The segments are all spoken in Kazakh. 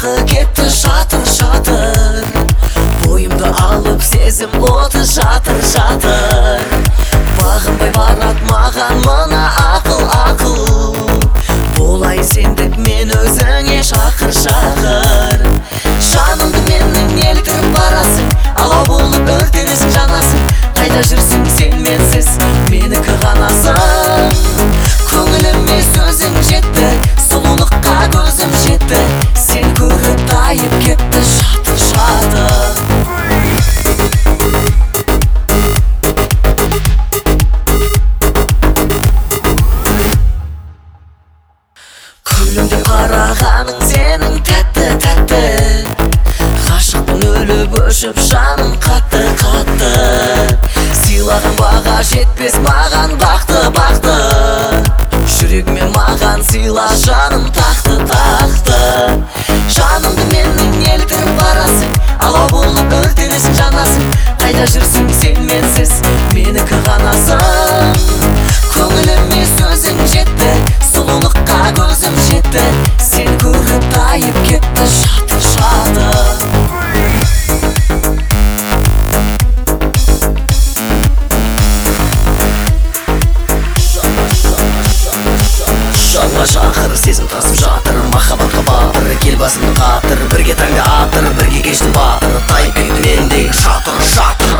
дағы кетті шатыр бойымды алып сезім оты жатыр бағынбай барат маған мына ақыл болай сендік мен өзіңе шақыр жанымды менің еліктіріп барасың алау болып өртенесің жанасың қайда жүрсің сен менсіз менікі ғанасың көңіліме сөзің жетті сұлулыққа көзім жетті сен көріп тайып кетті шатыр күлімдеп қарағаның сенің тәтті ғашықпын өліп өшіп жаным қатты сыйлаған баға жетпес маған бақты жүрегіме маған сыйла жаным тақты жанымды менің еліктіріп барасың алау болып өртенесің жанасың қайда жүрсің сен менсіз менікі ғанасың көңіліме сөзің жетті сұлулыққа көзім жетті сен көріп тайып кетті шатыр жанға шақыр сезім тасып жатыр махаббатқа батыр кел басымды қатыр бірге таңда атыр бірге кештім батыр тайып кетті мендегі шатыр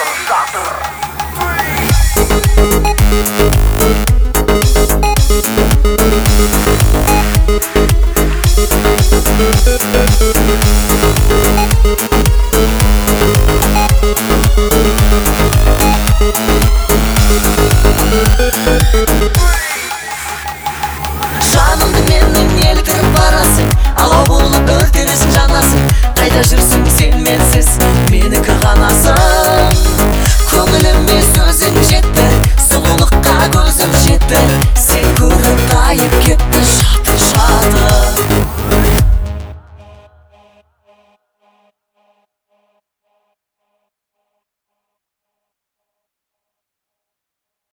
жанымды менің еліктіріп барасың алау болып өртенесің жанасың қайда жүрсің сен менсіз менікі ғанасың көңіліме сөзің жетті сұлулыққа көзім жетті сен көріп тайып кетті